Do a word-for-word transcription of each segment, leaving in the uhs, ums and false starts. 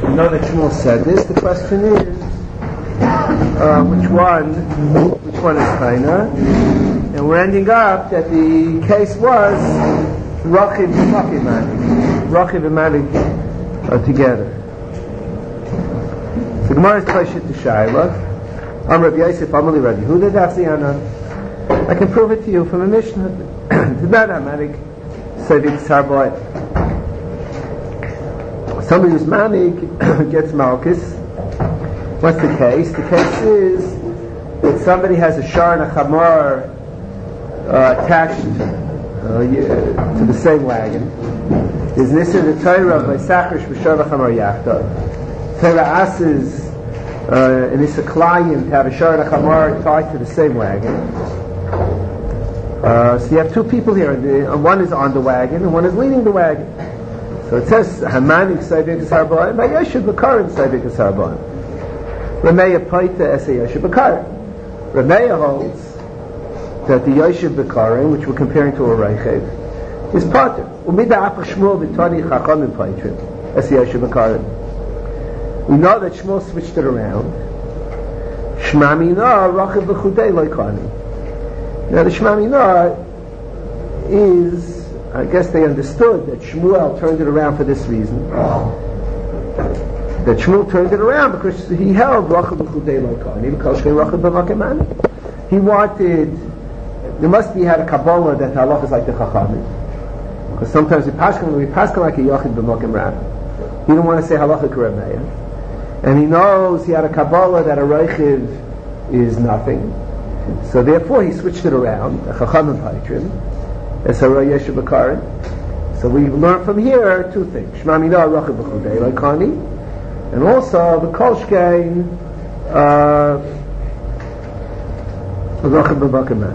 We know that Shmuel said this. The question is, uh, which one? Which one is Chayna? And we're ending up that the case was Rachiv and Manik. Rachiv and Manik are together. So Gemara is Pashit to Shaila. I'm Rabbi Yosef, Amali Rabbi Yehuda, Dafziana. I can prove it to you from a Mishnah. Tibada Manik, Sevik Sarboy. Somebody who's Manik gets Malchus. What's the case? The case is that somebody has a Shar and a Chamar uh, attached uh, to the same wagon. There's Nisr the Torah by Sachrish B'Shar v'Chamar Yachta. Torah asks uh, and it's a client to have a Shar and a Chamar tied to the same wagon. Uh, so you have two people here. The, uh, one is on the wagon and one is leading the wagon. So it says Hamanik Saivik Sarboim by Yeshua Bakarim Saivik Sarboim. Rameya Paita Esa Yeshua Bakarim. Rameya holds that the Yeshua Bakarim, which we're comparing to a Reichev, is Pater. Umida Apach Shmuel B'Tani Chachamim Paitrim Esa Yeshua Bakarim. We know that Shmuel switched it around. Shmamina Rachiv B'Chudei Loikani. Now the Shmamina is, I guess they understood that Shmuel turned it around for this reason. That Shmuel turned it around because he held Rachiv B'Chudei Loikani because Rachiv B'Makemani. He wanted, there must be had a Kabbalah that halach is like the Chachamim. Because sometimes we paskin, we paskin like a Yochid B'Makem Rab. He didn't want to say halacha K'Rameya. And he knows he had a Kabbalah that a Reichiv is nothing. So therefore he switched it around, a Chachamim Paitrim, as a Yeshua Bakarim. So we learn from here two things. Shema Mina Rachiv B'Chudei Loikani, and also the Kolshkein Rachiv B'Makem.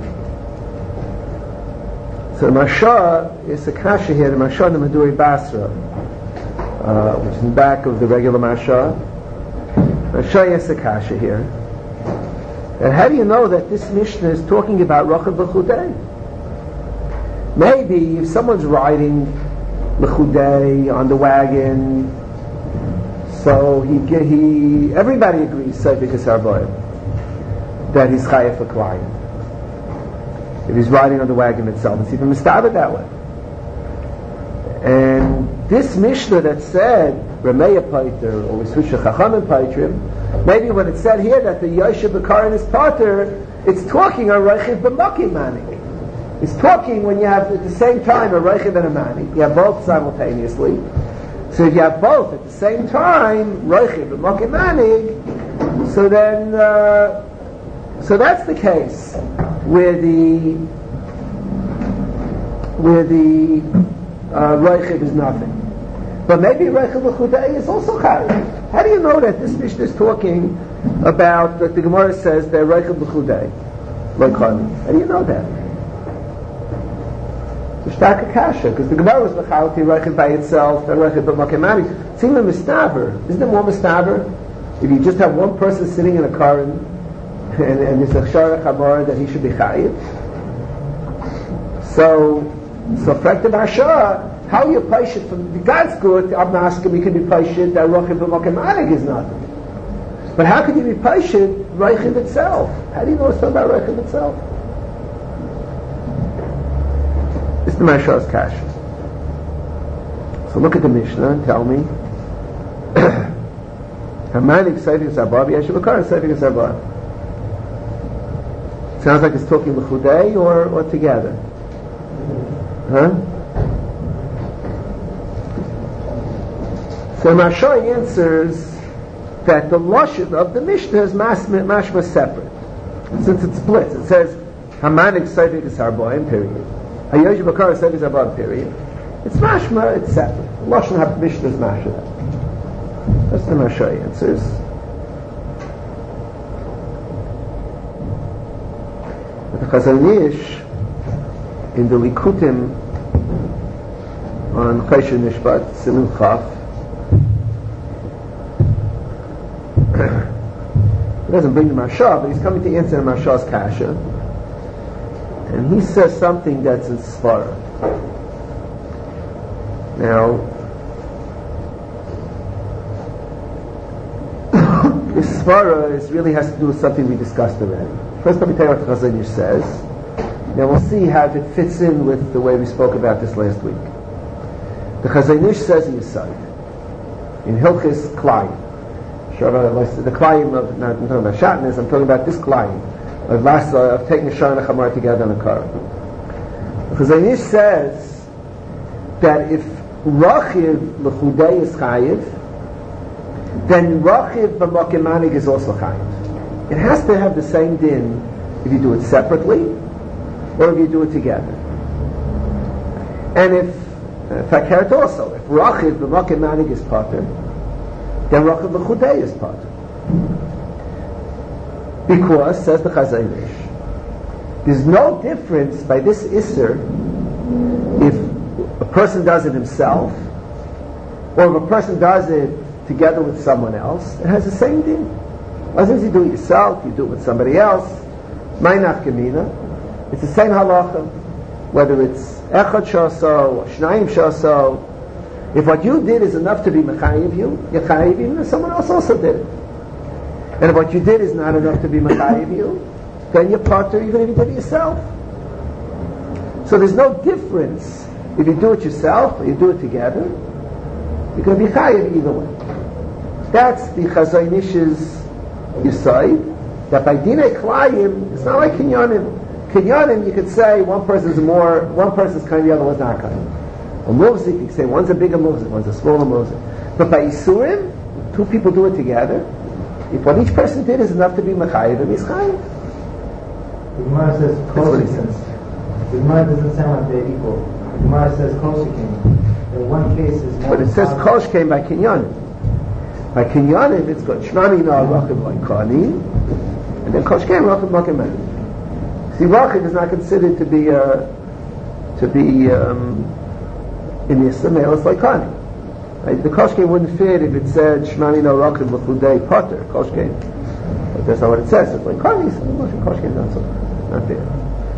So the Marsha is a kasha here, the Marsha in the Maduri Basra, uh, which is in the back of the regular Marsha. Marsha is a kasha here. And how do you know that this Mishnah is talking about Rachiv B'Chudei? Maybe if someone's riding B'Chudei on the wagon, so he he everybody agrees Seifik Sarboim that he's Chayef a client. If he's riding on the wagon itself, it's even mistabed that way. And this Mishnah that said Rameya Paiter, or we switch to Chachamim Paitrim, maybe when it said here that the Yosha Bakarin is Pater, it's talking on Reichiv B'Makim Manik. It's talking when you have at the same time a Reichiv and a Manik. You have both simultaneously. So if you have both at the same time, Reichiv B'Makim Manik, so then, uh, so that's the case where the where the uh, Reichiv is nothing. But maybe Reichiv B'Chudei is also Chayiv. How do you know that this Mishnah is talking about, that the Gemara says they're Reichiv B'Chudei? Loikani. How do you know that? It's Shtaka Kasha, because the Gemara was L'chalti Reichiv by itself, and Reichiv B'Makem Manik. It's even Mistaber. Isn't it more Mistaber? If you just have one person sitting in a car and and, and there's a Shara Chamar that he should be Chayiv. So, so Frekta Marsha, how you push it from the God's good, I'm asking we can be patient that Rachiv B'Makem Manik is nothing. But how could you be patient Rachiv itself? How do you know something about Rachiv itself? It's the Marsha's Kasha. So look at the Mishnah and tell me. Hamanik Seifik Sarboim, Yeshua Bakarim Seifik Sarboim. Sounds like it's talking B'Chudei or, or together. Huh? So Marsha answers that the lashon of the Mishnah is mashma separate, since it splits. It says Hamanik Seifik Sarboim, period. Hayosh Bakar Seifik Sarboim, period. It's mashma, it's separate. The lashon of the Mishnah is mashma. That's the Marsha answers. But the Chazon Ish in the Likutim on Choshen Mishpat Simin Chaf, he doesn't bring the Marsha, but he's coming to answer the Marsha's Kasha, and he says something that's in Svara. Now, svara is really has to do with something we discussed already. First, let me tell you what the Chazon Ish says. Now we'll see how it fits in with the way we spoke about this last week. The Chazon Ish says in Yesod, in Hilchis Klayim, the Klayim of, not I'm talking about Shatnez, I'm talking about this Klayim, of, last, uh, of taking a Shah and a Chamar together on a car. The Chazon Ish says that if Rachiv L'chudei is Chayiv, then Rachiv B'Makom Manig is also Chayiv. It has to have the same din if you do it separately or if you do it together. And if, in fact, here also, if Rachiv B'Makom Manig is Pater, then Rachiv L'chudei is Pater. Because, says the Chazon Ish, there's no difference by this Isser if a person does it himself or if a person does it together with someone else. It has the same thing. As long as you do it yourself, you do it with somebody else. Ma'inach Gemina. It's the same halacha, whether it's Echad Shaso or Shnayim Shaso. If what you did is enough to be Mechayiv you, you're Chayiv even if someone else also did it. And if what you did is not enough to be Mechayiv you, then you're Pater even if you did it yourself. So there's no difference if you do it yourself or you do it together. You're going to be Chayiv either way. That's the Chazon Ish's Yesod, that by Dinei Klayim, it's not like Kinyanim. Kinyanim, you could say one person's more, one person's kind, the other one's not kind. A Muvzik, you could say one's a bigger Muvzik, one's a smaller Muvzik. But by Isurim, two people do it together. If what each person did is enough to be Mechayiv, then he's Chayiv. The Gemara says Koshikin. The Gemara doesn't sound like they're equal. The Gemara says Koshikin. In one case is more. But it says Kosh came by Kinyanim. By Kinyanim, it's got Shnami na Rachiv L'Kani, and then Kosh came Rachiv L'Kani. See, Rachiv is not considered to be uh, to be um, in the Yisrael, it's L'Kani. Right? The Kosh came wouldn't fit if it said Shmani na Rachiv L'Chudei Potter. Kosh came, but that's not what it says. It's L'Kani. So Kosh came not so not there.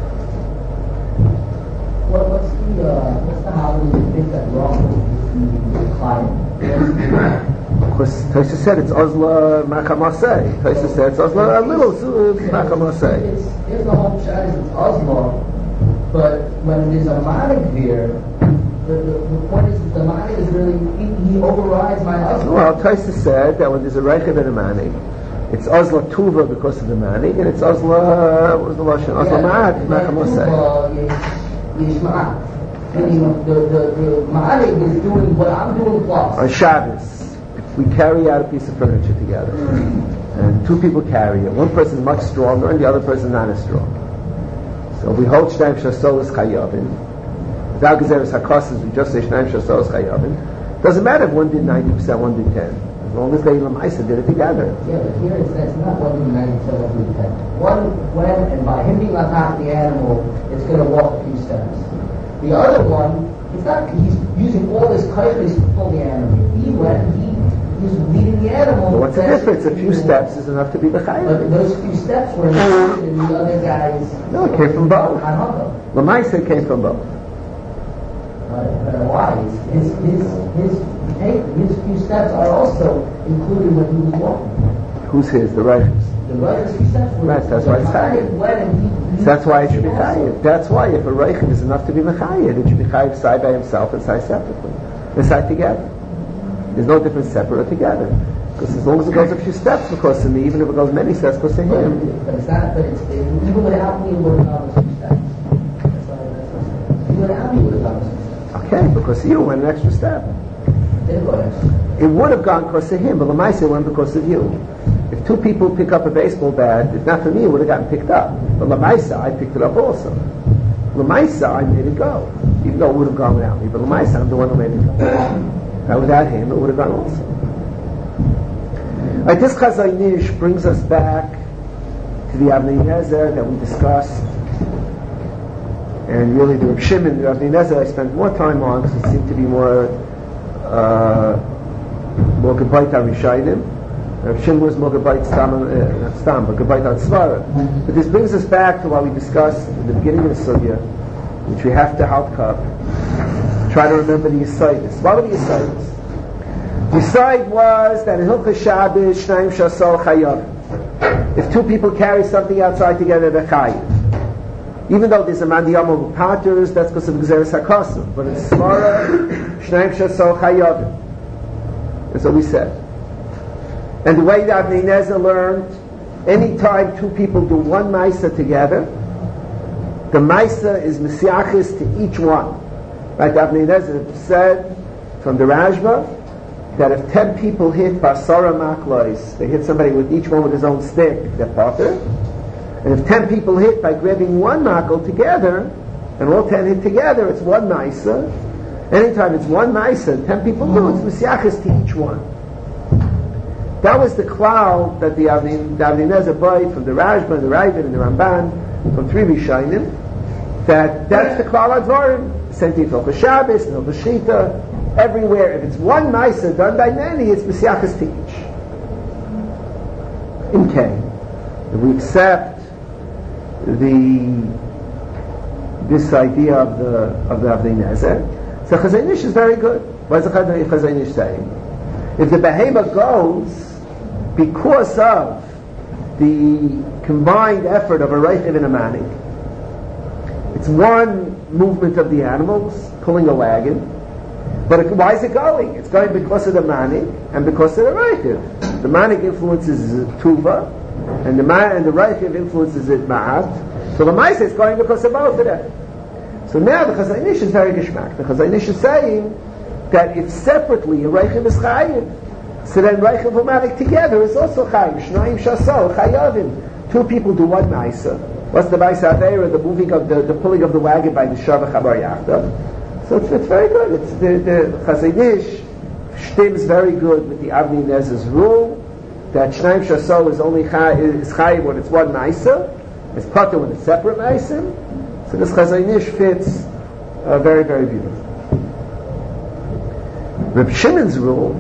What, what's the uh, what's the holiday you think that wrong with the client? Because Tosha said it's Ozla Machamasei. Tosha said it's Ozla a little Machamasei. Here's the whole shot is it's Ozla, but when there's a manik here, the, the, the point is that the manik is really he, he overrides my Ozla. Well, Tosha said that when there's a Reichav and a manik, it's Ozla Tuva because of the manik, and it's Ozla what was the Lashon? Ozla Ma'at Machamasei. Meaning the, the, the Ma'anik is doing what I'm doing plus. On Shabbos, if we carry out a piece of furniture together, and two people carry it, one person is much stronger and the other person is not as strong. So we hold Shnayim Shasol as Chayavin. Without Gezeres HaKosses, we just say Shnayim Shasol as Chayavin. Doesn't matter if one did ninety percent, one did ten. As long as they Lamaisa did it together. Yeah, but here it says not one did ninety percent, one did ten. One went, and by him being on top of the animal, it's going to walk a few steps. The other one, it's not, he's using all this kindness to pull the animal. He went, he, he's leading the animal. Well, what's the difference? A few steps is enough to be the Chayyim. But those few steps were included in the other guy's... No, it came from both. Lamaisa came from both. But, but why? His, his, his, his, his few steps are also included when he was walking. Who's his? The righteous. The righteous few steps were... Right, that's why it's Chayyim. That's why it should be chayiv. That's why if a reichim is enough to be mechayiv, it should be chayiv side by himself and side separately. They side together. There's no difference separate or together. Because as long as it goes a few steps, because to me, even if it goes many steps, because to him. But it's not. But it's even without me, it would have gone a few steps. That's why. That's why. Even without me, it would have gone a few steps. Okay, because you went an extra step. It would have. It would have gone because of him, but Lamaisa went because of you. If two people pick up a baseball bat, if not for me, it would have gotten picked up. But Lamaisa, I picked it up also. Lamaisa, I made it go. Even though it would have gone without me. But Lamaisa, I'm the one who made it go. Now without him, it would have gone also. Right, this Chazon Ish brings us back to the Avnei Nezer that we discussed. And really the Reb Shimon, the Avnei Nezer, I spent more time on because it seemed to be more uh, more Gebayt HaRishayim. Rav Shimon was more Gebayt Stam, uh, not Stam, but Gebayt HaSvara. But this brings us back to what we discussed at the beginning of the Sugya, which we have to help up. Try to remember the Yisaitis. What are the Yisaitis? The side was that in Hilchos Shabbos, Shnayim Shasol Chayav. If two people carry something outside together, they're Chayav. Even though there's a mandiyama with partners, that's because of Gzeres HaKosov. But in Smara, Shnayim Shasol Chayav. That's what we said. And the way that Avnei Nezer learned, anytime two people do one Maisa together, the Maisa is Mesiachis to each one. Like Avnei Nezer said from the Rashba, that if ten people hit Basara Maklois, they hit somebody with each one with his own stick, they're potter. And if ten people hit by grabbing one Makl together, and all ten hit together, it's one Maisa. Anytime it's one Maisa, ten people do, it's Mesiachis to each one. That was the cloud that the Avnei Nezer brought from the Rashba, and the Ravid, and the Ramban, from three Rishonim, that that's the cloud Advarim. Same thing for Shabbos, and for Shita, everywhere. If it's one Maisa done by many, it's Mesiachis to each. In Cain, if we accept the this idea of the of the Avnei Nezer, so Chazon Ish is very good. What is the Chazon Ish saying? If the behemoth goes because of the combined effort of a Reichiv and a Manik, it's one movement of the animals pulling a wagon. But it, why is it going? It's going because of the Manik and because of the Reichiv. The Manik influences Tuva, and the man and the Reichiv influences it Ma'at. So the Maisa is going because of both of them. So now the Chazon Ish is very geshmak. The Chazon Ish is saying that if separately a Reichiv is Chayiv, so then Reichiv and Manik together is also Chayiv. Shnayim Shasol Chayavim. Two people do one Maisa. What's the Maisa Aveira? The moving of the, the pulling of the wagon by the Shavach Chabar Yachdav. So it's, it's very good. It's the, the Chazon Ish stems very good with the Avnei Nezer's rule that Shnayim Shasol is only Chayiv, is Chayiv when it's one Maisa. It's Pater when it's separate Maisim. So this Chazon Ish fits uh, very, very beautiful. Reb Shimon's rule,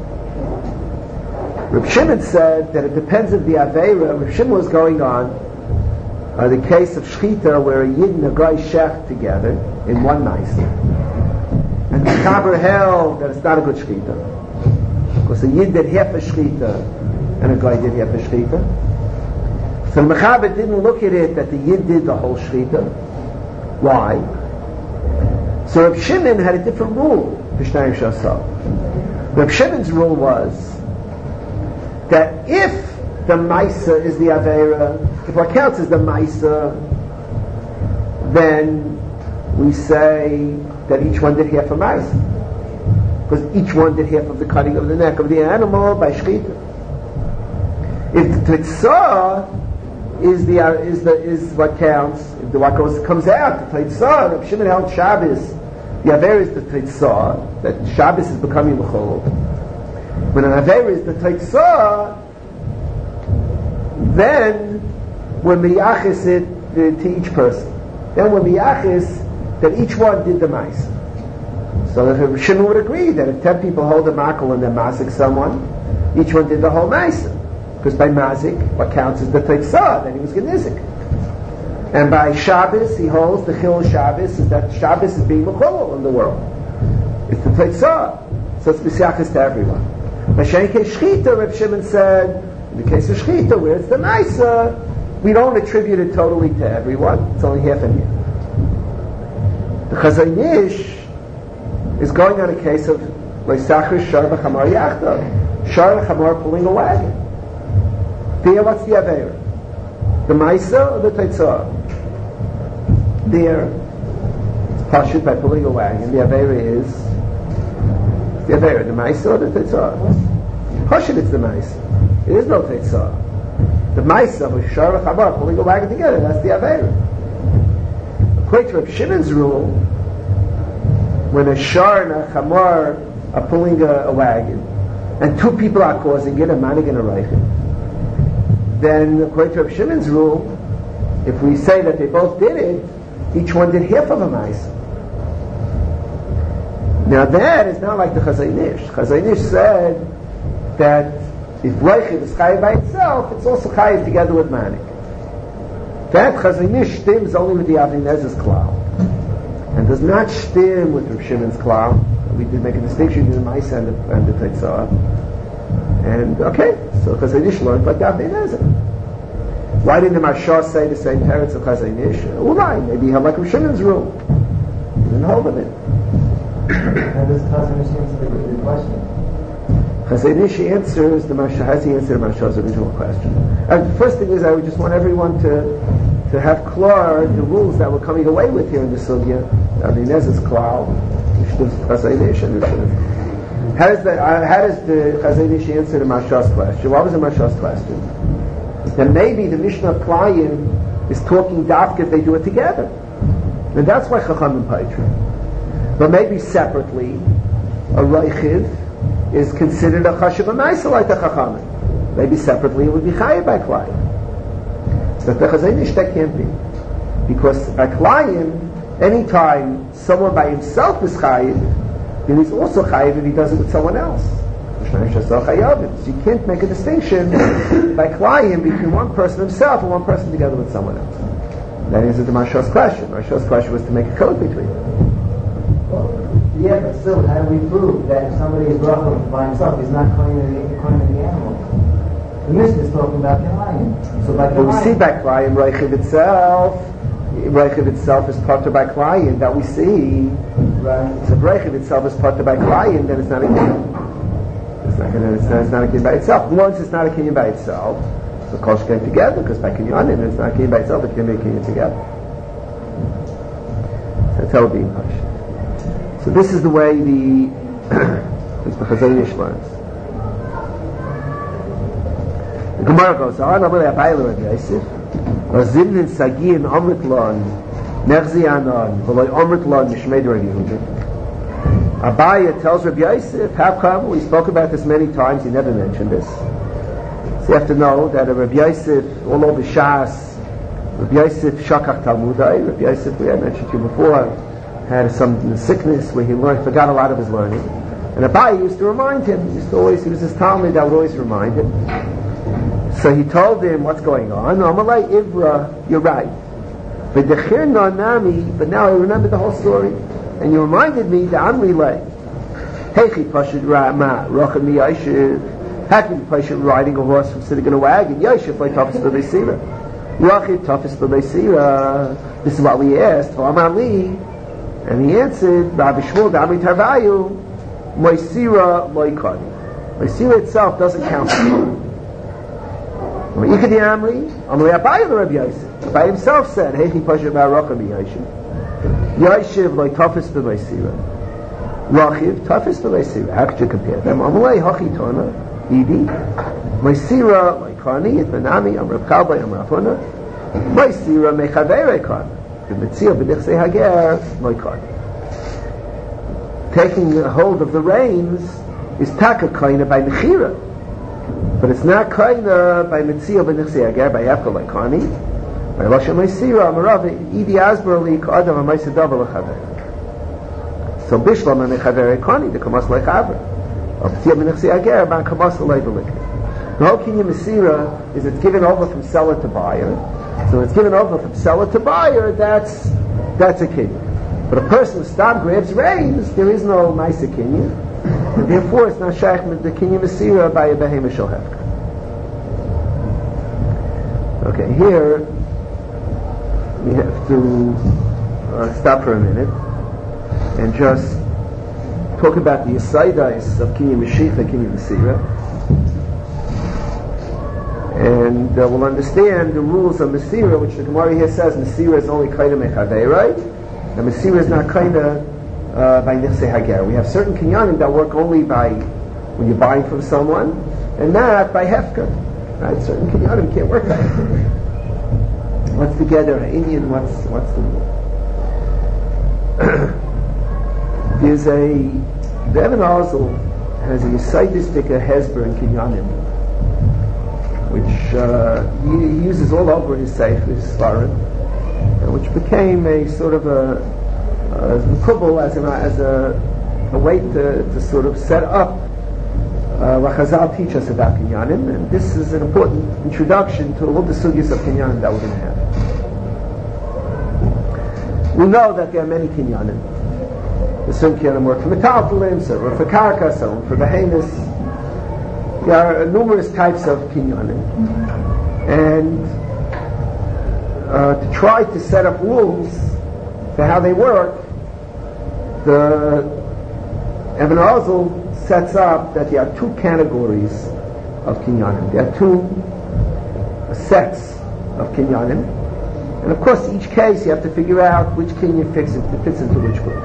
Reb Shimon said that it depends of the Aveira. Reb Shimon was going on uh, the case of Shchita where a Yid and a Goy shech together in one Maisa. And the Kaber held that it's not a good Shchita. Because a Yid did half a Shchita and a Goy did half a Shchita. So the Mechaber didn't look at it that the Yid did the whole Shchita. Why? So Reb Shimon had a different rule for Shnayim Shasol. Reb Shimon's rule was that if the Maisa is the Aveira, if what counts is the Maisa, then we say that each one did half a Maisa. Because each one did half of the cutting of the neck of the animal by Shchita. If the Tetzah is the is the is what counts, if the what goes comes out, the Tetzah, Reb Shimon held Shabbos, the Aveira is the Tetzah, that Shabbos is becoming L'chol. When an Aveira is the Tetzah, then we're miyachis it uh, to each person. Then we're miyachis that each one did the Maisa. So Reb Shimon would agree that if ten people hold a makel and they're mazik someone, each one did the whole Maisa. Because by mazik, what counts is the Tetzah, then he was genizik. And by Shabbos, he holds the Chil Shabbos is that Shabbos is being Mechol in the world. It's the Tetzah. So it's B'siachis to everyone. By Shenke Shchita, Reb Shimon said, in the case of Shchita, where it's the Maisa, we don't attribute it totally to everyone. It's only half and half. The Chazon Ish is going on a case of Leisachar Shar V'Chamar Yachdav. Shar V'Chamar pulling a wagon. There, what's the Aveira? The Maisa or the Tetzah? There, it's Pashut by pulling a wagon. The Aveira is the Aveira, the Maisa or the Tetzah? Pashut, it's the Maisa. It is no Tetzah. The Maisa with Shar and Chamar pulling a wagon together, that's the Aveira. According to Reb Shimon's rule, when a Shar and a Chamar are pulling a, a wagon, and two people are causing it, a Manik and a Reichiv, then according to Reb Shimon's rule, if we say that they both did it, each one did half of a Maisa. Now that is not like the Chazon Ish. Chazon Ish said that if Reichiv is Chayiv by itself, it's also Chayiv together with Manik. That Chazon Ish stems only with the Avnei Nezer's klal, and does not stem with Reb Shimon's klal. We did make a distinction between the Maisa and the, and the Teitzah. And okay, so Chazon Ish learned like Avnei Nezer. Why didn't the Marsha say the same parents of Chazon Ish? Well, why? Maybe he had like Rav Shimon's rule. He didn't hold of it. And this Chazon Ish answers the question. Chazon Ish answers the Marsha, has he answered the Marsha's original question? And the first thing is I would just want everyone to to have clear the rules that we're coming away with here in the Sugya. Avnei Nezer's klal, Chazon Ish and Rishon. How does the uh, how does the Chazon Ish answer the Marsha's question? What was the Marsha's question? Then maybe the Mishnah of Klayim is talking dafka if they do it together, and that's why Chachamim Paitra. But maybe separately, a Reichiv is considered a Chashav Amaisa like the Chachamim. Maybe separately it would be Chayiv by Klayim. But the Chazon Ish that can't be, because by Klayim, anytime someone by himself is Chayiv, then he's also Chayiv if he does it with someone else. So you can't make a distinction by Klayim between one person himself and one person together with someone else. That answers the Marsha's question. Marsha's question was to make a code between them. Well, yeah, but still, how do we prove that if somebody is Rachel by himself, he's not coining the, the animal? The Mishnah is talking about Klayim. So by But we see by Klayim, Reichiv itself, Reichiv itself is part of by Klayim that we see. Right. So if Reichiv itself is part of by Klayim, then it's not a Kinyan. It's not, gonna, it's, not, it's not a Kinyan by itself. Once it's not a Kinyan by itself, the Kosh came together, because by Kinyanim it's not a Kinyan by itself, it can be a Kinyan together. So that's how it being pushed. So this is the way the the Chazon Ish learns. The Gemara goes on, Amalei Abayla Rav Yosef, Zimnin Sagin Amrit Lon, Nechzi Anon, V'loi Amrit Lon Mishmei Rav Yehuda. Abaya tells Rav Yosef, how come? We spoke about this many times, he never mentioned this. So you have to know that a Rav Yosef, all over Shas, Rav Yosef Shakach Talmudai, Rav Yosef, we had mentioned to you before, had some sickness where he learned, forgot a lot of his learning. And Abaya used to remind him, he used to always, he was his Talmud that would always remind him. So he told him what's going on. Amalei Ivra, you're right. But the Chirna Nami, but now I remember the whole story. And you reminded me that I'm relay. Hechi Pashid Rama, Racham Yashiv. How can you Pashid riding a horse from sitting in a wagon? Yashiv like Tafis B'Beisira. Rachid Tafis B'Beisira. This is what we asked. Ali. And he answered, Rabbi Shmuel Dami Tarvayu, Moisira Loikani. Moisira itself doesn't count. Ikadi Amri, Amalei Abayla Rav Yosef. Abayla himself said, Hechi Pashid Racham Yashiv. Yashiv like Tafis B'Beisira. Rachiv Tafis B'Beisira. How could you compare them? Amalei Hachi Tona, Idi. Moisira like Kani, Itmanami, Am Rav Kalbai, Am Rav Huna. Moisira Mechavere Kani. The Mitzir B'Nichsei Hager, like Kani. Taking hold of the reins is Taka Kaina by Mechira. But it's not Kaina by Mitzir B'Nichsei Hager, by Yavka like Kani. By Lashon Moisira, Amarav, Idi Asberli, Ka'adam, Amaisadava L'Chaver. So Bishlam and Mechaver Ekani, the Kamas L'Chaver. Of Tia B'Nichsei Hager, Ban Kamas L'Chaver. The whole Kinyan Mesira is it's given over from seller to buyer. So it's given over from seller to buyer, that's that's a Kinyan. But a person who stop grabs reins, there is no Maisa Kinyan. And therefore it's not Shaykh the Kinyan Mesira by a Behemoth Shohevka. Okay, here we have to uh, stop for a minute and just talk about the Yisaidais of Kinyan Mashiach and Kinyan Mesira. And uh, we'll understand the rules of Mesira, which the Gemara here says Mesira is only Kaina Mechavei, right? And Mesira is not Kaina uh, by Nichsei Hager. We have certain Kinyanim that work only by when you're buying from someone, and not by Hefker. Right? Certain Kinyanim can't work by Hefker. What's together an Indian? What's what's the rule? There's a the Evan Ozel has a Yisaidistic Hezber in Kinyanim, which uh, he, he uses all over his Seif, his Svarim, uh, which became a sort of a, a kubble as, a, as a, a way to, to sort of set up uh, what Chazal teach us about Kinyanim, and this is an important introduction to all the sugyas of Kinyanim that we're going to have. We know that there are many Kinyanim. The certain kinyanim work for metaltalim, some work for karka, some work for behemoths. There are numerous types of kinyanim. And uh, to try to set up rules for how they work, the Ibn Ozl sets up that there are two categories of kinyanim. There are two sets of kinyanim. And of course, each case you have to figure out which kinyan fits, fits into which group.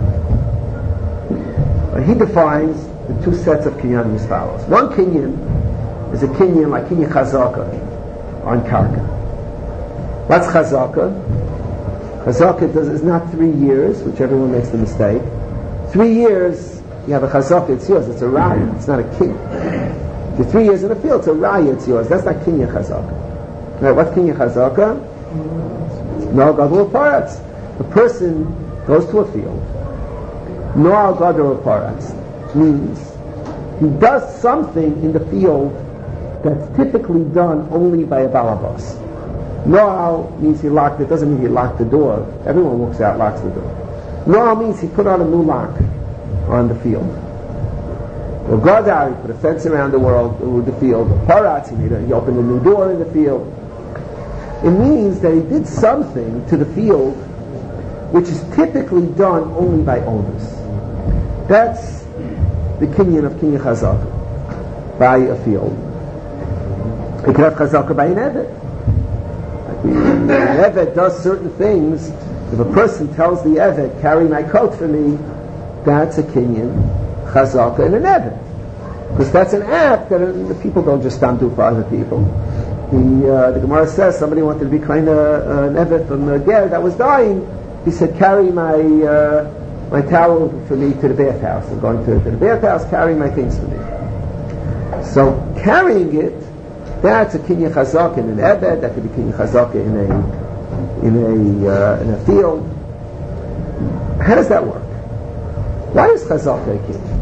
Uh, he defines the two sets of kinyanim as follows. One kinyan is a kinyan like kinyan chazaka on karka. What's chazaka? Chazaka does, is not three years, which everyone makes the mistake. Three years, you have a chazaka, it's yours, it's a raya, it's not a king. The three years in the field, it's a raya, it's yours. That's not kinyan chazaka. Right, what's kinyan chazaka? No gadol paratz. The person goes to a field. No gadol paratz means he does something in the field that's typically done only by a balabas. No means he locked it. Doesn't mean he locked the door. Everyone walks out, locks the door. No means he put on a new lock on the field. Well, gadol, he put a fence around the world, the field. Paratz, he, made a, he opened a new door in the field. It means that he did something to the field which is typically done only by owners. That's the kinyan of kinyan chazaka, by a field. You can have chazaka by an evet. An evet does certain things. If a person tells the evet, carry my coat for me, that's a kinyan chazaka in an evet. Because that's an act that the people don't just stand do for other people. The, uh, the Gemara says somebody wanted to be kind of uh, an evet from the ger that was dying. He said, carry my uh, my towel for me to the bathhouse. I'm going to, to the bathhouse, carry my things for me. So carrying it, that's a kinyan chazaka in an evet. That could be kinyan chazaka in a in a uh, in a field. How does that work? Why is chazaka a kinyan?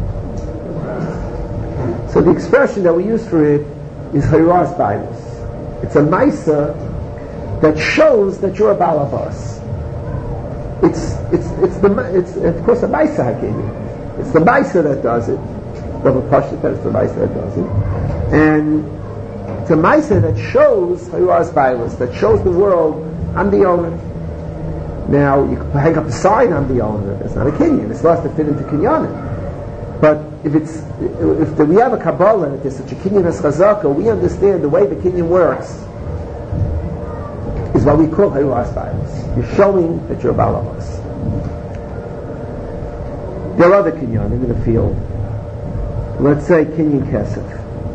So the expression that we use for it is hayras bailus. It's a maisa that shows that you're a balabas. It's it's it's the it's of course a maisa hakimi. It's the maisa that does it. Rabbi Pashut said it's the maisa that does it, and it's a maisa that shows hayras bailus, that shows the world I'm the owner. Now you can hang up a sign I'm the owner. It's not a kinyan. It's lost to fit into kinyanim. But if it's if the, we have a Kabbalah and there's such a kinyan as chazaka, we understand the way the kinyan works is what we call hayras bailus. You're showing that you're a balabas. There are other kinyanim in the field. Let's say kinyan kesef.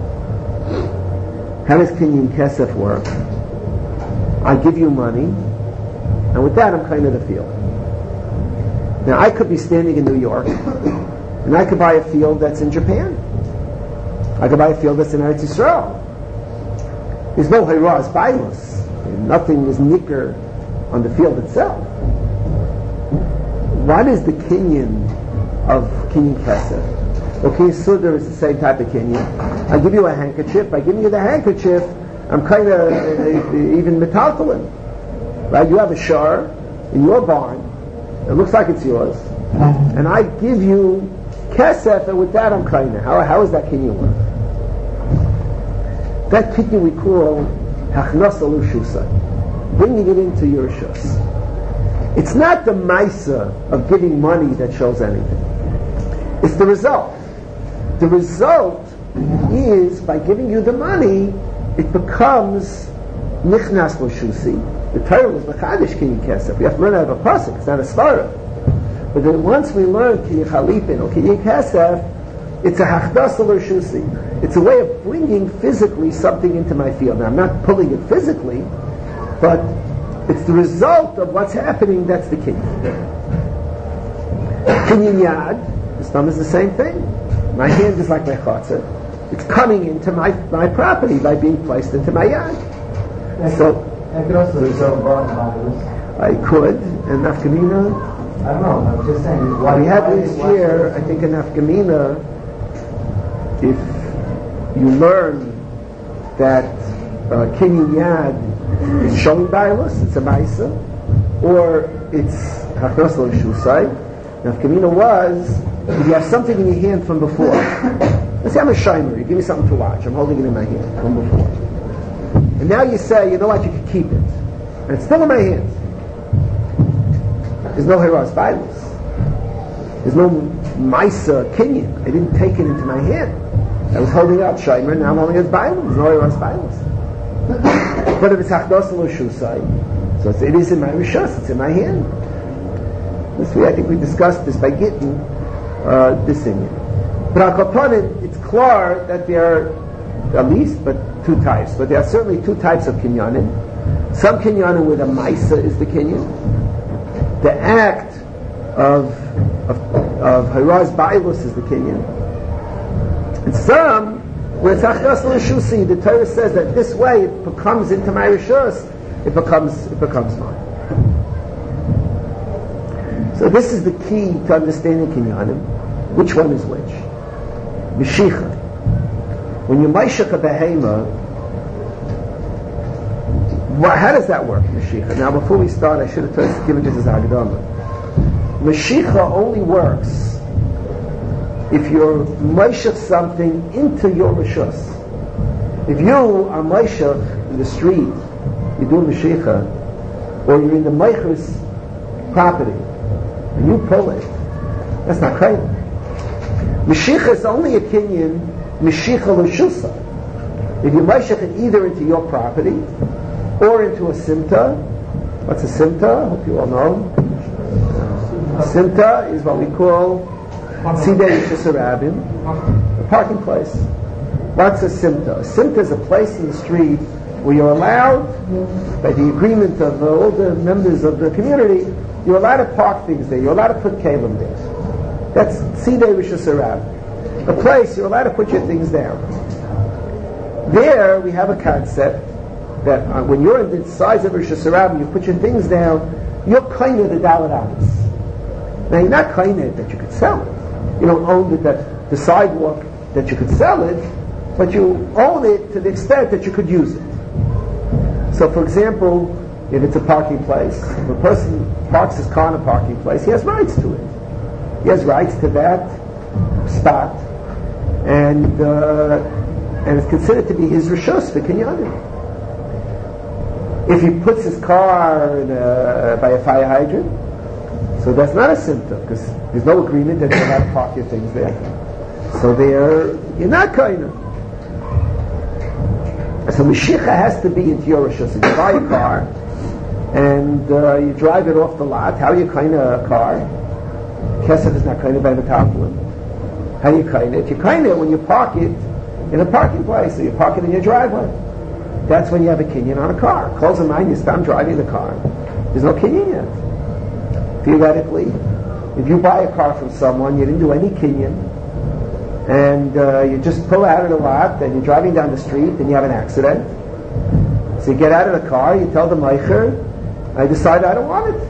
How does kinyan kesef work? I give you money, and with that I'm kind of the field. Now I could be standing in New York, and I could buy a field that's in Japan. I could buy a field that's in Eretz Yisrael. There's no hayras bailus. Nothing is nicker on the field itself. What is the kinyan of kinyan kesef? Well, kinyan sudar is the same type of kinyan. I give you a handkerchief. By giving you the handkerchief, I'm kind of uh, even metaltalin. Right? You have a shar in your barn. It looks like it's yours. And I give you kesef, and with that I'm kind of. How, how is that kinyan work? That kinyan we call hachnasa l'shusa, bringing it into your shus. It's not the maisa of giving money that shows anything. It's the result. The result is by giving you the money, it becomes nichnas l'shusi. The Torah was mechadish kinyan kesef. We have to learn out of a pasuk. It's not a svara. But then once we learn kinyan chalipin or kinyan kesef, it's a hachnasa l'shusi. It's a way of bringing physically something into my field. Now, I'm not pulling it physically, but it's the result of what's happening. That's the kinyan. Kinyan yad, the stomach is the same thing. My hand is like my chatzah. It's coming into my, my property by being placed into my yad. So, I could also result bailus. I could, and nafkamina. I don't know. I'm just saying. Why We had this year, I think, in nafkamina. If you learn that uh, kinyan yad is showing bailus, it's a maisa, or it's hachnasa l'shusai, Nafkamina was, if you have something in your hand from before. Let's say I'm a shimer, you give me something to watch, I'm holding it in my hand from before. And now you say, you know what, you can keep it. And it's still in my hands. There's no Hiras Bailos. There's no Maisa Kinyan. I didn't take it into my hand. I was holding out shimer, now I'm holding it as Bailos. There's no Hiras Bailos. But if it's Hachdos Lo Shusai, so it's, it is in my Rishus, it's in my hand. This way, I think we discussed this by Gittin, uh, this in it. But upon it, it's clear that there are at least, but two types. But there are certainly two types of kinyanim. Some kinyanim where the maisa is the kinyan, the act of of, of Hiraz Ba'ilus is the kinyan, and some where it's Achdas L'Shusi. The Torah says that this way it becomes into my Rishus, it becomes it becomes mine. So this is the key to understanding kinyanim. Which one is which? Mishicha. When you maishach a behema, how does that work, Mashiach? Now, before we start, I should have told, given this as Hagdama. Mashiach only works if you're maishach something into your rishus. If you are maishach in the street, you're doing Mashiach, or you're in the meicher's property, and you pull it, that's not crazy. Mashiach is only a kinyan, Mashiach l'shusa. If you maishach it either into your property, or into a simta. What's a simta? I hope you all know. A simta is what we call Sidei Shisarabim, a parking place. What's a simta? A simta is a place in the street where you're allowed, by the agreement of uh, all the members of the community, you're allowed to park things there. You're allowed to put kalim there. That's Sidei Shisarabim. A place you're allowed to put your things down. There we have a concept that uh, when you're in the size of Rosh Hashanah, you put your things down, you're kind of the Dalet Amis. Now you're not kind of that you could sell it. You don't own it, that the sidewalk that you could sell it, but you own it to the extent that you could use it. So for example, if it's a parking place, if a person parks his car in a parking place, he has rights to it. He has rights to that spot, and uh, and it's considered to be his rishus for kinyanim. If he puts his car in a, by a fire hydrant, so that's not a symptom, because there's no agreement that you're allowed to park your things there. So there, you're not kind of. So Mashiach has to be into your rishus. If you buy a car, and uh, you drive it off the lot, how are you kind of a car? Kesef is not kind of by the tarpaulin. How do you kind of? If you kind of when you park it in a parking place, so you park it in your driveway. That's when you have a kinyan on a car. Calls a mind, you stop driving the car. There's no kinyan yet. Theoretically, if you buy a car from someone, you didn't do any kinyan, and uh, you just pull out of the lot, and you're driving down the street, and you have an accident. So you get out of the car, you tell the meicher, I decide I don't want it.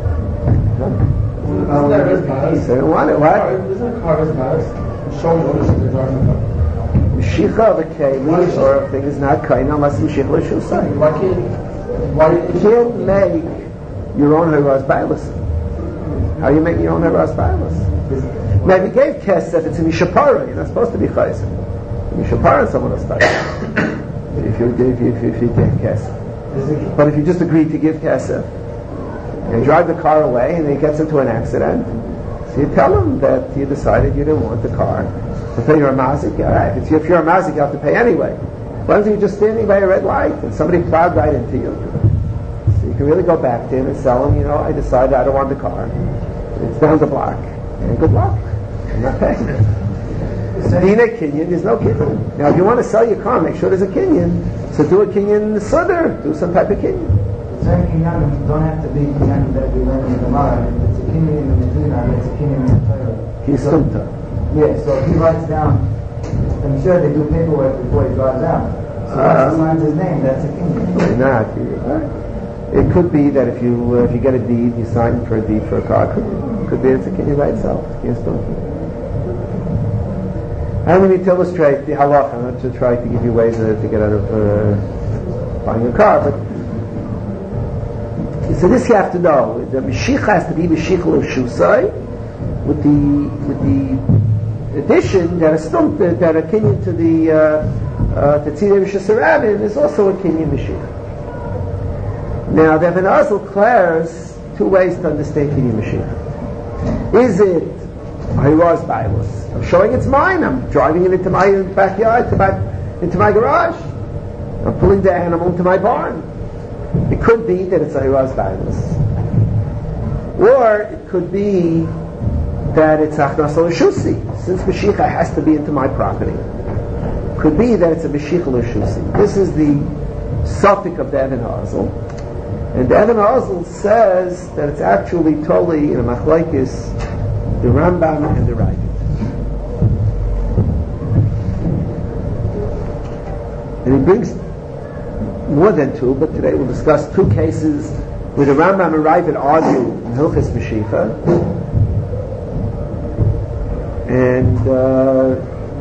Isn't that risk? I don't want it. What? Isn't a car risk matters? Showing ownership of the driving the car. Mashiach of a keli or a thing is not kind unless Mashiach l'shusay. Why can't? Why You can't make your own Hiraz Bailos. How do you make your own Hiraz Bailos? Now, if you gave kesef, it's a mishapara. You're not supposed to be chayzer. Mishapara, someone will start. If you if you if you give kesef, but if you just agree to give kesef, and you drive the car away, and then he gets into an accident, so you tell him that you decided you didn't want the car. To pay your mazik, all right. If, if you're a mazik, you have to pay anyway. Why don't you just standing by a red light and somebody plowed right into you? So you can really go back to him and tell him, you know, I decided I don't want the car. It's down the block. And good luck. I'm not paying. Being a kinyan, there's no kinyan. Now, if you want to sell your car, make sure there's a kinyan. So do a kinyan sudder. Do some type of kinyan. Certain kinyanim don't have to be kinyanim that we learn in the Gemara. If it's a kinyan in the Medina, it's a kinyan in the Torah. Kisumta. Yeah, so if he writes down, I'm sure they do paperwork before he drives out. So Uh, once he signs his name, that's a kinyan. Why not? It could be that if you uh, if you get a deed, you sign for a deed for a car. Could, could be it's a kinyan by itself. Yes, don't. I'm going to illustrate the halacha. I'm not to try to give you ways uh, to get out of uh, buying a car, but so this you have to know. The Mashiach has to be Mashiach l'shusay, with the with the addition that a stump that a kinyan to the uh, uh, to Tzidei Rishas is also a kinyan Mashiach. Now, the Even HaOzel declares two ways to understand kinyan Mashiach. Is it Hiraz Bailus? I'm showing it's mine. I'm driving it into my backyard, to my, into my garage. I'm pulling the animal into my barn. It could be that it's a Hiraz Bailus. Or it could be that it's Achnas L'Shusi. Since Mashiach has to be into my property. It could be that it's a Mashiach L'Shusi. This is the suffix of the Even HaOzel. And the Even HaOzel says that it's actually totally in a machlokes, the Rambam and the Ravid. And he brings more than two, but today we'll discuss two cases where the Rambam and Ravid argue in Hilchos Mashiach. And uh,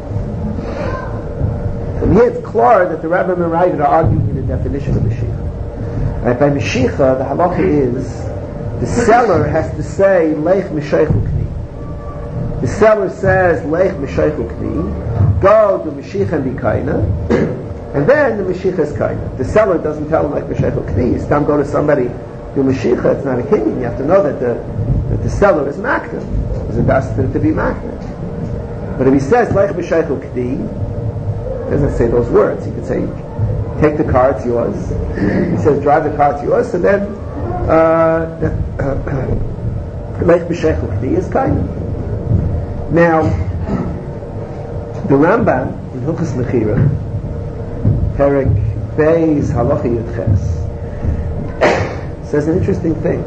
from here it's clear that the Rambam and Ravid are arguing in the definition of Mashiach. Right, by Mashiach, the halacha is the seller has to say Leich Mishaychu Kni. The seller says Leich Mishaychu Kni. Go to Mashiach and be kaina, and then the Mashiach is kaina. The seller doesn't tell him Leich Mishaychu Kni. It's time to go to somebody do Mashiach. It's not a kinyan. You have to know that the that the seller is makna. Is a dasper to be makna. But if he says Leich Mishaychu Kni, he doesn't say those words. He could say, take the car, it's yours. He says, drive the car, it's yours. So then, Leich Mishaychu Kni is kind. Now, the Rambam in Hilchos Mechira, Perek Beis Halacha Yud Ches, says an interesting thing.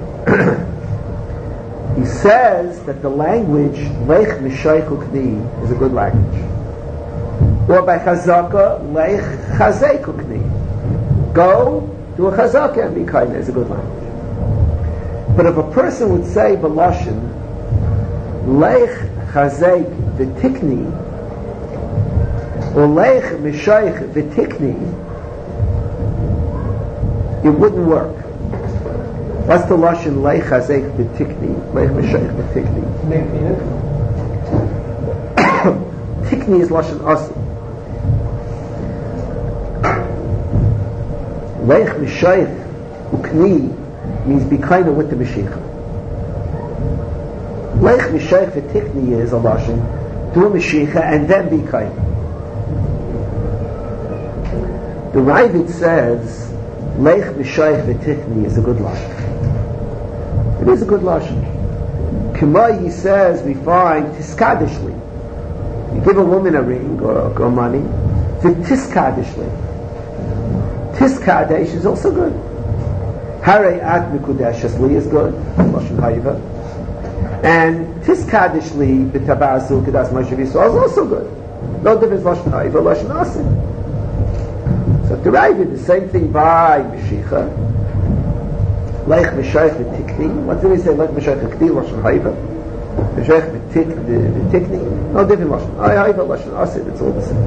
He says that the language Leich Mishaychu Kni is a good language. Or by Chazaka, Leich Chazeiku Kni. Go do a Chazaka and be kind is a good language. But if a person would say B'Lashon, Leich Chazeik V'Tikni, or Leich Mishaych V'Tikni, it wouldn't work. What's the Lashon Leich Chazeik V'Tikni? Leich Mishaych V'Tikni. Tikni is Lashon Asi. Leich Mishayich Ukni means be kind with the Mashiach. Leich Mishayich V'Tikni is a Lashon, do a Mashiach and then be kind. The Ravid says Leich Mishayich V'Tikni is a good Lashon. It is a good Lashon. K'may, he says, we find Tiskadishli. You give a woman a ring or, or money, V'Tiskadishli. Tiskadesh is also good. Harei at Mikudeshes li is good. Lashon Haiva. And Tiskadesh li b'tabazu kedas Moshe Yisrael is also good. No difference Lashon Haiva, Lashon Asin. So to Ravid, the same thing by Mashiach. Leich Mishayich v'Tikni. What did he say? Leich Mishayich v'Tikni, Lashon Haiva. Mishayich v'Tikni. No different Lashon Haiva, Lashon Asin. It's all the same.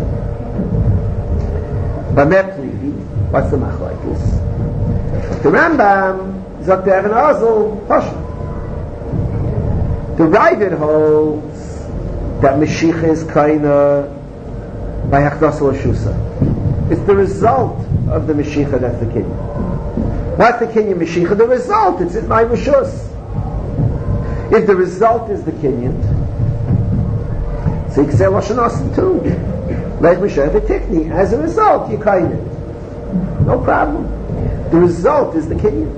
Bamet Levi. What's the machlokes? The Rambam Zok the Even HaOzel Pashut. The Ravid holds that Mashiach is kaina by Achnas L'Shusa. It's the result of the Mashiach that's the kinyan. What's the kinyan Mashiach? The result. It's in my Rishus. If the result is the kinyan, so you can say Lashon Asin too. Like Mishayich V'Tikni. As a result, you kaina. No problem. The result is the kinyan.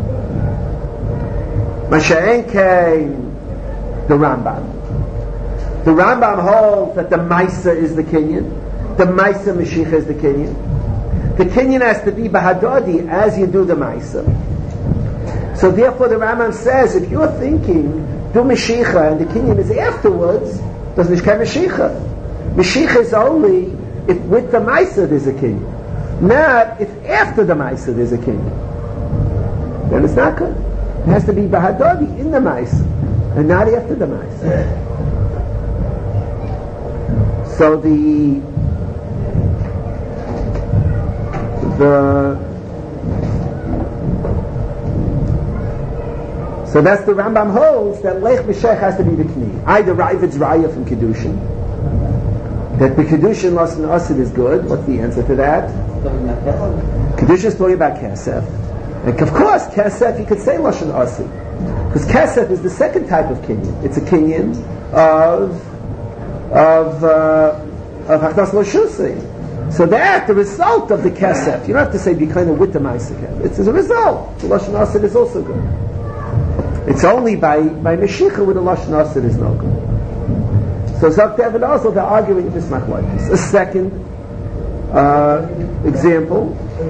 Masha'en came the Rambam. The Rambam holds that the Maisa is the kinyan. The Maisa Mashiach is the kinyan. The kinyan has to be Bahadadi as you do the Maisa. So therefore the Rambam says, if you're thinking, do Mashiach and the kinyan is afterwards, doesn't it come Mashiach? Mashiach is only if with the Maisa there's a kinyan. Not if after the Maisa there's a kinyan. Then it's not good. It has to be Bahadadi in the Maisa, and not after the Maisa. So the the So that's the Rambam holds that Lech B'Shech has to be the Kni. Either Ravid's Raya from Kedushin, that the Kedushin Lashon Asid is good. What's the answer to that? Kedushin is talking about Kesef. And of course, Kesef, you could say Lashon Asid. Because Kesef is the second type of Kinyan. It's a Kinyan of of uh, of Hachnas Loshusi. So that, the result of the Kesef, you don't have to say be kind of with the Ma'aseh. It's as a result. The Lashon Asid is also good. It's only by by Meshicha with the Lashon Asid is no good. So Zaktev and also they're arguing this machlokes. A second uh, example.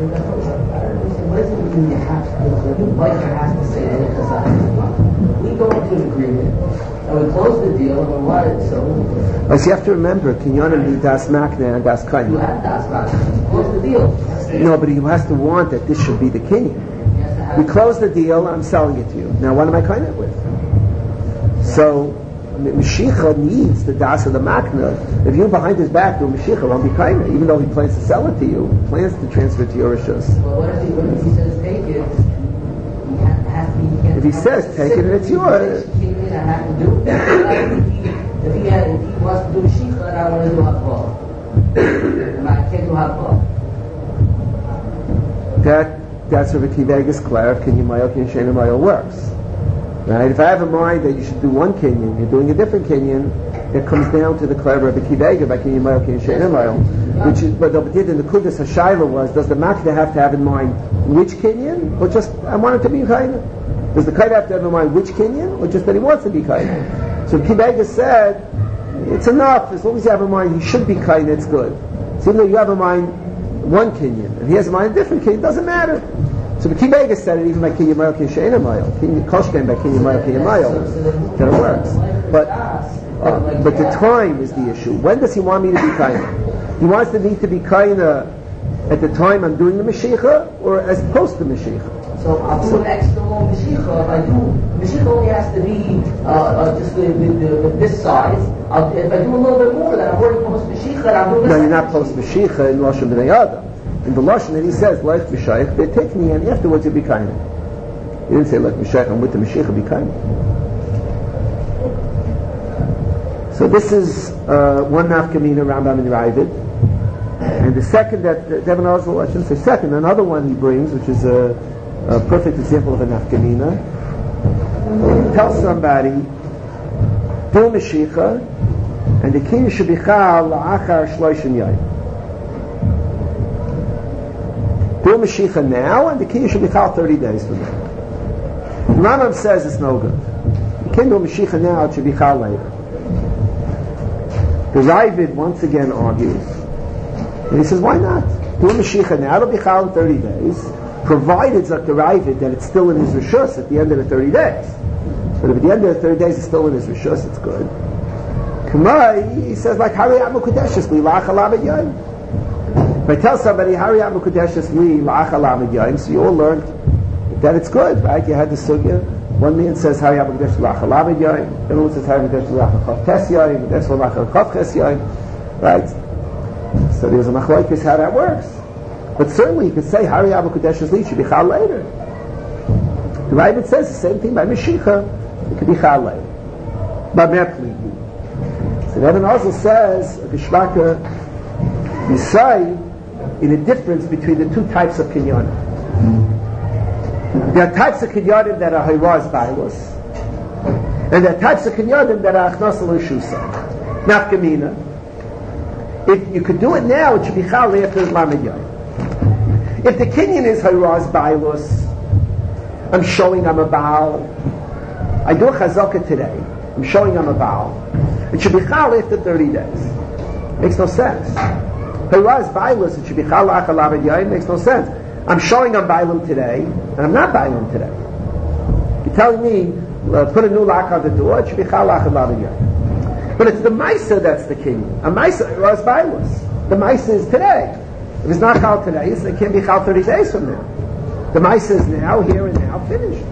We go into an agreement and we close the deal and we want it so. Oh, so you have to remember, Kinyanim need Das Makna and Das Kanya. You have Das Makna. Close the deal. No, but he has to want that this should be the Kinyan. We close the deal, I'm selling it to you. Now what am I kind of with? So, Mashiach needs the Das of the Makna. If you're behind his back doing Mashiach, won't be kind of, even though he plans to sell it to you, plans to transfer it to your Rishus. Well, what if he, what if he says take it? He has, has to be, he if he says take it and it's yours. I have to do it. If he, had, if he wants to do Mashiach, I want to do Hakbah. And I can't do Hakbah. That That's where the Kivegas Clare of Kinyan Mayel, Kinyan Shena Mayel works. Right? If I have in mind that you should do one Kinyan, you're doing a different Kinyan, it comes down to the Clare of the Kivega by Kinyan Mayel, Kinyan Shena Mayel. Which is, but the did in the Kudas Hashayla was, does the Makda have to have in mind which Kinyan, or just, I want it to be kind? Does the Kaida have to have in mind which Kinyan, or just that he wants to be kind? So Kivega said, it's enough, as long as you have in mind he should be kind, it's good. So even though you have in mind one Kinyan, and he has in mind a different Kinyan, it doesn't matter. So the Kivega said it even by Kinyan Mayel, Kinyan She'ena Mayel, Kinyan Koshken by Kinyan Mayel, Kinyan Mayel, that it works. But, uh, but the time is the issue. When does he want me to be kind? He wants me to be kind at the time I'm doing the Mashiach, or as post the Mashiach? So I'll do an extra long Mashiach. If I do, Mashiach only has to be uh, uh, just with, with, with this size. I'll, if I do a little bit more, then I'm already post Mashiach, and I'm doing No, you're not post Mashiach in Lashon B'nai Adam. In the Lashon that he says, like Mashiach, they're taking me, and afterwards you'll be kind. He didn't say, like Mashiach, I'm with the Mashiach, be kind. So this is uh, one nafkamina Rambam and Ravid. And the second that, uh, Devin Oswald, I shouldn't say second, another one he brings, which is a, a perfect example of a nafkamina. Tell somebody, do Mashiach, and the king should be chal la'achar shloishin yayim. Do Mashiach now, and the king should be chal thirty days from now. The Rambam says it's no good. You can't do Mashiach now, it should be chal later. The Ravid once again argues, and he says, why not? Do a Mashiach now, it'll be chal in thirty days, provided, like the Ravid, that it's still in his Rishus at the end of the thirty days. But if at the end of the thirty days it's still in his Rishus, it's good. Kamai, he says, like, Hari Amu Kodeshis li la'ach alav yayim. If I tell somebody, Hari Amu Kodeshis li la'ach alav yayim, so you all learned that it's good, right? You had the sugya. One man says, Hari Amu Kodesh li la'ach alav yayim. The other one says, Hari Amu Kodesh li la'ach alav tes yayim. The next one, la'ach alav ches yayim. Right? So there's a machlokes how that works. But certainly you could say, Hari Amu Kodeshis li should be chal later. The Ravid says the same thing by Mashiach, it could be chal later. By Mepli. So Evan also says, Geshmaka, Yisai, in a difference between the two types of kinyanim. There are types of kinyanim that are hayraz bailos, and there are types of kinyanim that are achnas l'shusa, nafkamina. If you could do it now, it should be chal after lamed yayim. If the kinyan is hayraz bailos, I'm showing I'm a baal. I do a chazaka today. I'm showing I'm a baal. It should be chal after thirty days. Makes no sense. Hayraz bailos, it should be chal achal lamed yayim. Makes no sense. I'm showing I'm bailim today, and I'm not bailim today. You're telling me, uh, put a new lock on the door, it should be chal achal lamed yayim. But it's the Maisa that's the king. A Maisa, hayraz bailos. The Maisa is today. If it's not chal today, it can't be chal thirty days from now. The Maisa is now, here and now, finished.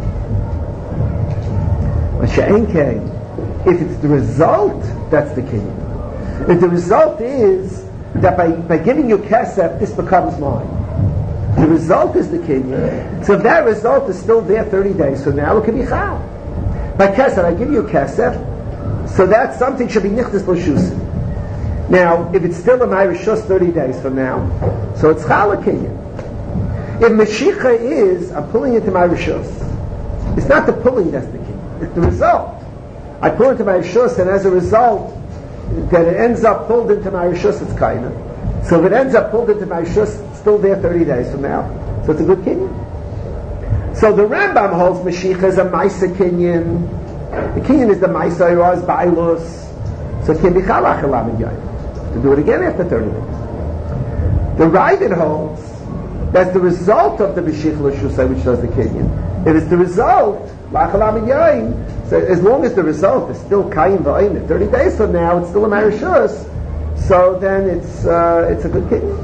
But she'en came. If it's the result, that's the king. If the result is that by, by giving you kesef, this becomes mine. The result is the kinyan. So if that result is still there thirty days from now, it could be chal. By kesef, I give you a kesef, so that something should be nichtas l'shusin. Now, if it's still in my rishus thirty days from now, so it's chal a kinyan. If Mashiach is, I'm pulling into my rishus. It's not the pulling that's the key. It's the result. I pull into my rishus, and as a result, that it ends up pulled into my rishus, it's kaina. So if it ends up pulled into my rishus, it's still there thirty days from now. So it's a good kinyan. So the Rambam holds Mashiach as a Maisa kinyan. The kinyan is the Maisa Yoaz Ba'ilus. So it can be Chalach Elam Yayim. To do it again after thirty days. The Ravid holds that's the result of the Mashiach L'Shusay, which does the kinyan. If it's the result, La'achalam Yain, so as long as the result is still Kayim V'ayim, thirty days from now, it's still a Marishus, so then it's uh, it's a good kinyan.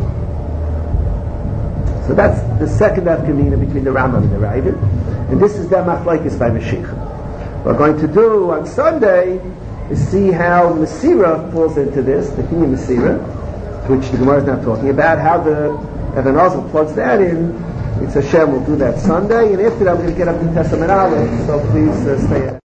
So that's the second afkamina between the Rambam and the Ravid, and this is their machlokes by Mashiach. What we're going to do on Sunday is see how Masira falls into this, the kinyan Masira, which the Gemara is not talking about, how the Evan Ozel plugs that in. It's Hashem, we'll do that Sunday, and after that we're going to get up to Testament Aleph, so please uh, stay